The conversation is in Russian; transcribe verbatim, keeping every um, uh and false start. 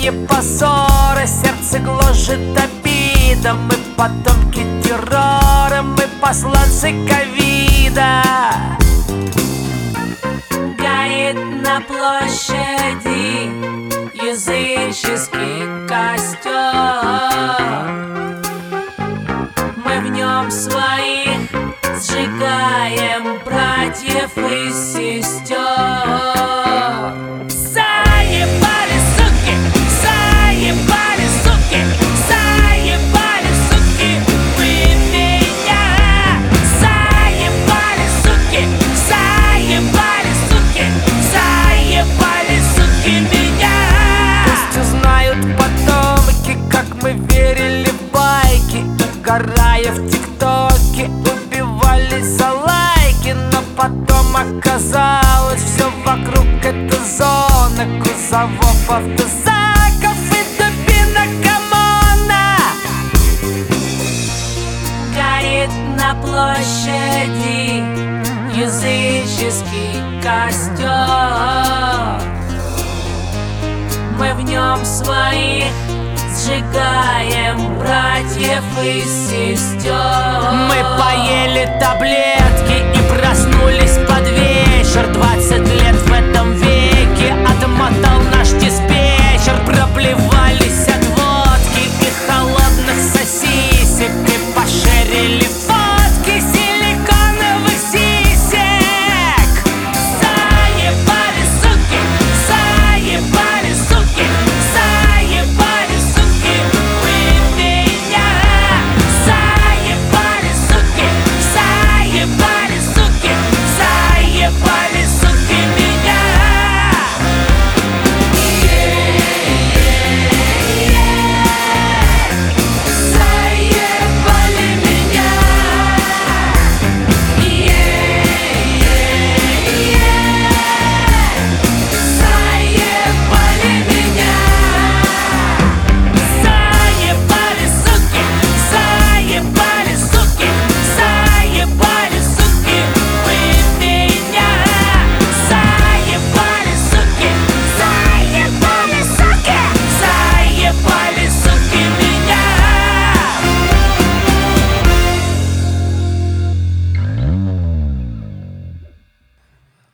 не позора, сердце гложет обида. Мы потомки террора, мы посланцы ковида. Горит на площади языческий костер. Мы в нем своих сжигаем братьев и сестер. Заебали, суки, заебали, суки, заебали, суки, вы меня. Заебали, суки, заебали, суки, заебали, суки, меня. Пусть узнают потомки, как мы верили в байки, угорая в тиктоке, убивались за лайки. Но потом оказалось, все вокруг это зона кузовов, автозаков и дубинок ОМОНа. Горит на площади языческий костер. Мы в нем своих сжигаем братьев и сестер. Мы поели таблетки,